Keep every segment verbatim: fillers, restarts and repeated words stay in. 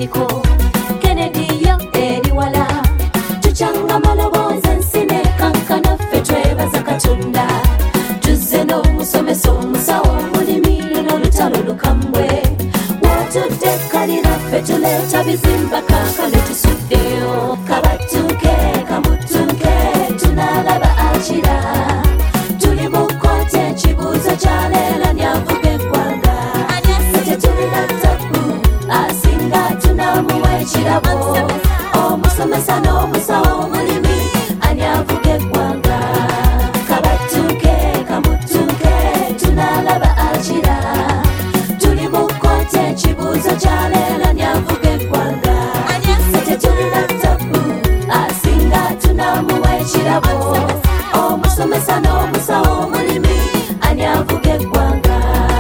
kiriko Kennedy yo eri wala tuchanga malobooza nsine kankana ffe twebaza Katonda tuzze n'omusomesa omusawo omulimi n'olutalo lukambwe watudde kalira ffe tuleeta bizimba kankana tusuddeyo kabatuke kamutuke tunalaba akira tuli mu kkooti ekibuuzo kya leero nyavuga eggwanga tetulina tabu asinga tunamuwa ekirabo omusomesa n'omusawo omulimi ani avuga eggwanga kabatuke kamutuke tunalaba akira tuli mu kkooti ekibuuzo kya leero nyavuga eggwanga tetulina tabu asinga tunamuwa ekirabo omusomesa n'omusawo omulimi ani avuga eggwanga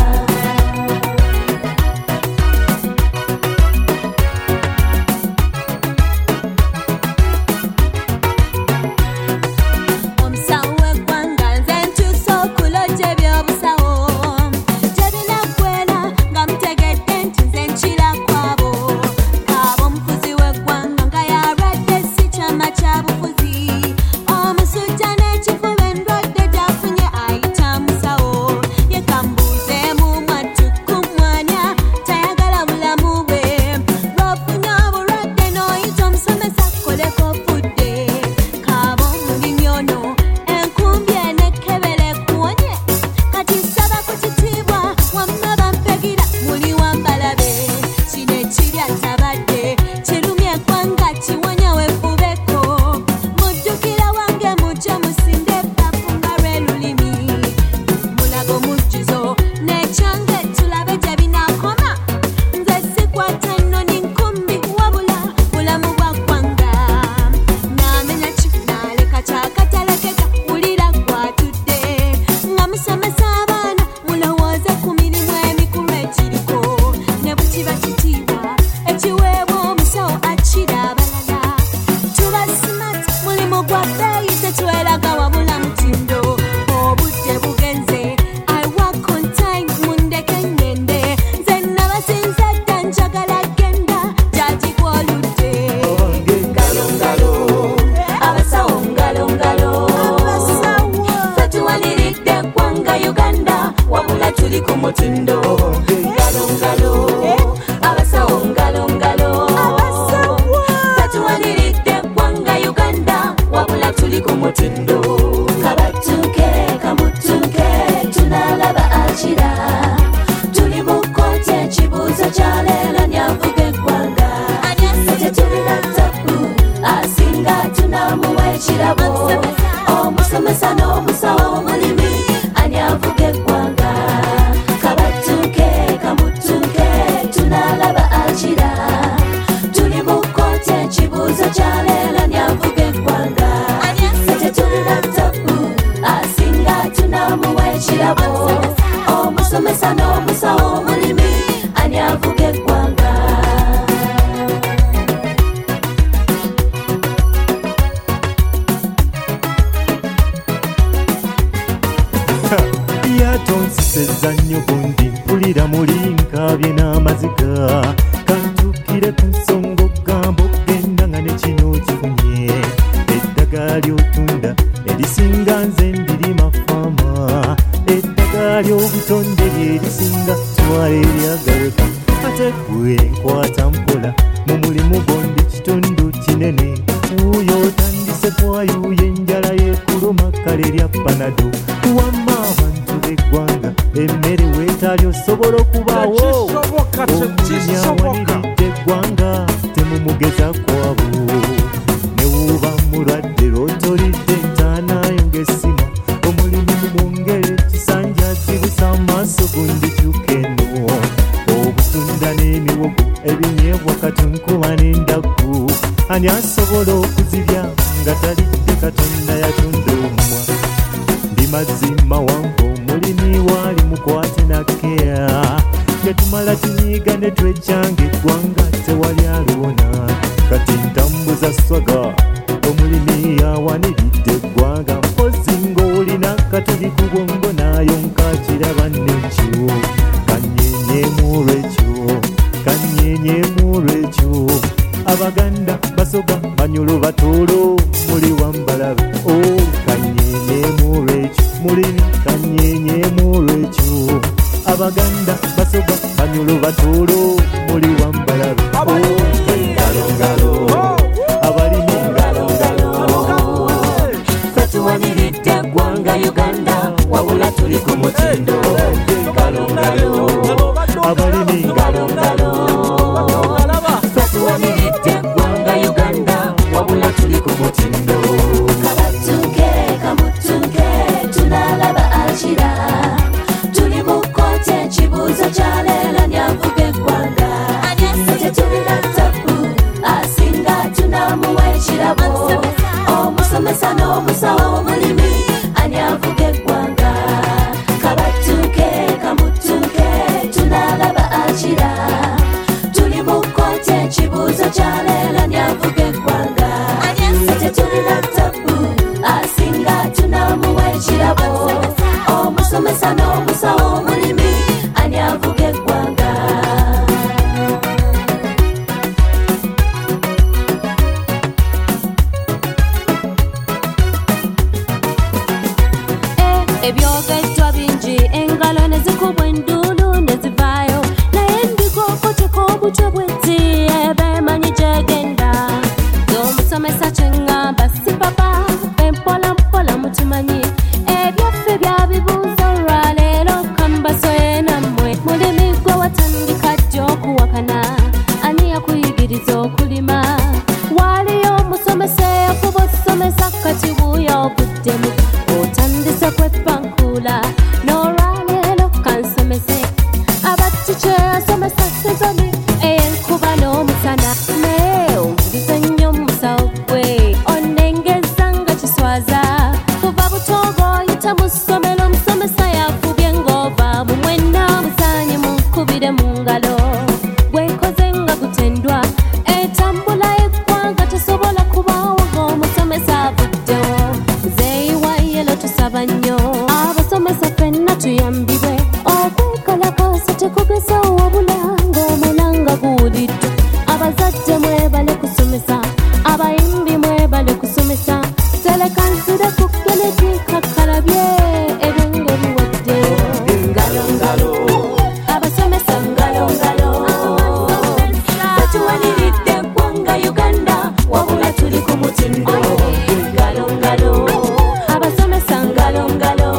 omusomesa n'omusawo omulimi ani avuga eggwanga kabatuke kamutuke tunalaba akira tuli mu kkooti ekibuuzo kya leero ani avuga eggwanga tetulina tabu asinga tunamuwa ekirabo omusomesa n'omusawo omulimi ani avuga eggwanga yatonsisezza nnyo gundi mpulira mulinkabye n'amaziga kantukire ku nsonga ogamba ogenda nga ne kino okifunye eddagala ly'otunda erisinga nze ndirima faama eddagala ly'obutonde lyerisinga twala eryagaweka ate gwe nkwata mpola mu mulimu gondi kitundu kinene wuyo otandise kwayuya enjala y'ekuluma kale lya panado wamma abantu b'eggwanga emmere weetali osobola okubaawo omunyawaniridde eggwanga temumugezako abo ne wuuba mulwadde lwotolidde ntaanayo ng'essima omulimi mumwongere ekisanja zibusa amaaso gundi kyuka eno obutunda n'emiwogo ebinyeebwa katunkuba n'endaggu ani asobola okuzibya nga talidde Katonda yatunda omumwa ndi mazima wange omulimi waali mukwate nakeya tetumala tunyiiga ne twekyanga eggwanga tewali alwona kati ntambuza swaga omulimi yawaniridde eggwanga mpozi ng'olina katuli ku bwongo naayonka kiraba n'ekyo kanyenyeemu olwekyo kanyenyeemu olwekyo abaganda basoga banyulu batulo muli wambalabe oh kanyenye mulwecho mulimi kanyenye mulwecho abaganda basoga banyulu batulo muli wambalabe oh ngalo ngalo abalimi ngalo ngalo katuwanirite gwanga Uganda wabula tuli ku mutindo ngalo ngalo abalimi ngalo ngalo katuwanirite gwanga Uganda wabula tuli ku mutindo kabatuke kamutuke tunalaba akira tuli mu kote kibuuzo kyalela nyavuge gwanga tetulina tabu asinga tunamuwa ekirabo omusomesa n'omusawo omulimi ani avuga eggwanga kabatuke kamutuke tunalaba akira tuli mu kote ekibuuzo kyaleela ni avuga eggwanga tetulina tabu asinga tunamuwa ekirabo omusomesa n'omusawo omulimi ani avuga eggwanga ebyogeddwa bingi engalo ne zikubwa enduulu ne zivaayo naye ndikokoteko obutwe bweti ebeemanyi gyegenda ng'omusomesa kyeŋŋamba si papa empola mpola mutumanyi ebyaffe bya bibuuzo olwaleero kambasoye nammwe mulimi gwe watandika ddi okuwakana ani yakuyigiriza okulima waaliyo omusomesa eyakuba osomesa kati buuyo obuddemu otandise kwepankula n'olwaleero kansomese abatike asomesa sizoni ey'enkuba n'omusana naye owulize nnyo musawo gwe onengeza nga kiswaza kuva butoogo oyita mu ssomero omusomesa yakubye ng'ova mu mwenna omusaanyi munkubire mu ngalo gwenkoze nga gutendwa etambula eggwanga tesobola kubaawo ng'omusomesa avuddewo zeeyiwayelo tusaba nnyo abasomesa ffenna tuyambibwe okwekalakaasa tekugezawo wabula ng'omulanga guwuliddwa abazadde mwebale kusomesa abayimbi mwebale kusomesa telekansire ku keneti kakalabye ebingo biwadde ngalo ngalo abasomesa ngalo ngalo batuwaniridde eggwanga Uganda wabula tuli ku mutindo ngalo ngalo abasomesa ngalo ngalo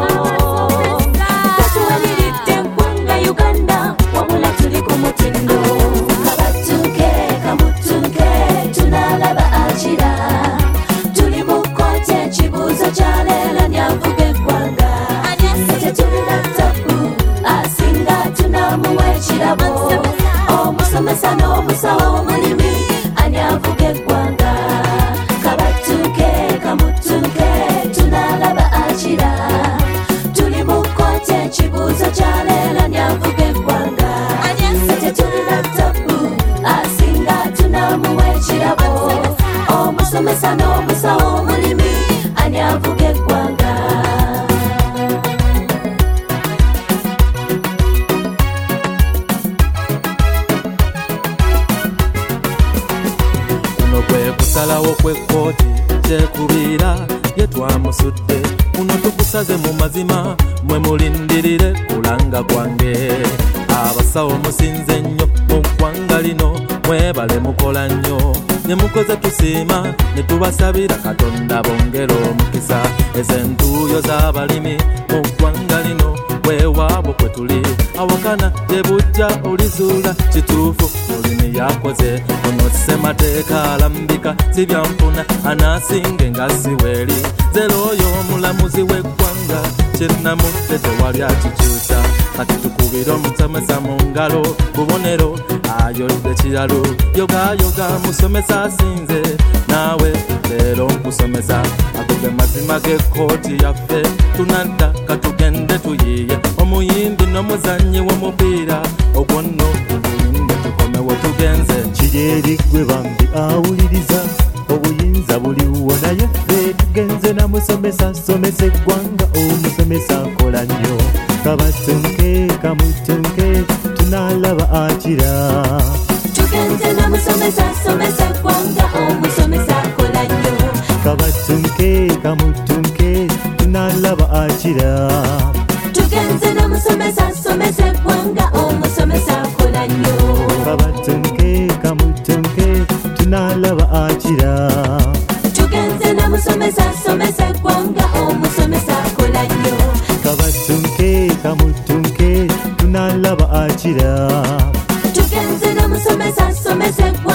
batuwaniridde eggwanga Uganda wabula tuli ku mutindo kabatuke kamutuke tunalaba akira tuli mu kote ekibuuzo kyaleela nyavuga eggwanga tetulina tabu asinga tunamuwa ekirabo omusomesa n'omusawo omulimi ani avuga eggwanga kabatuke kamutuke tunalaba akira tuli mu kote ekibuuzo kyaleela nyavuga eggwanga tetulina tabu asinga tunamuwa ekirabo omusomesa n'omusawo omulimi ani avuga eggwanga kuno kwe kusalawo kw'ekkooti kyekubiira ye twamusudde kuno tukusaze mu mazima mwe mulindirire kulanga kwange abasawo musinze nnyo mu ggwanga lino mwebale mukola nnyo ne mukoze tusiima ne tubasabira katonda bongera omukisa ezentuuyo z'abalimi mu ggwanga lino weewaabwe kwe tuli awakana gye bujja olizuula kituufu mulimi yakoze ono ssemateeka alambika si byanfuna anaasinge nga siweeri zero oyo omulamuzi w'eggwanga kyennamudde tewali akikyusa kati tukubira omusomesa mu ngalo bubonero ayodde kiralo yogayoga musomesa asinze naawe leero nkusomesa akuge mazima g'ekkooti yaffe tunadda katugende tuyiye omuyimbi n'omuzannyi w'omupiira ogwo nno tuyimbe tukomewo tugenze kiryeri gwe bambi awuliriza obuyinza buliwo naye ffe tugenze namusomesa somesa eggwanga omusomesa akola nnyo kabatunke kamutunke tunalaba akira tugenze namusomesa Omusomesa somesa eggwanga, omusomesa akola nnyo. Kabatunke kamutunke tunalaba akira. Tugenze n'omusomesa somesa eggwanga, omusomesa akola nnyo. Kabatunke kamutunke tunalaba akira. Tugenze n'omusomesa somesa eggwanga, omusomesa akola nnyo. Kabatunke kamutunke tunalaba akira. Tugenze n'omusomesa somesa eggwanga.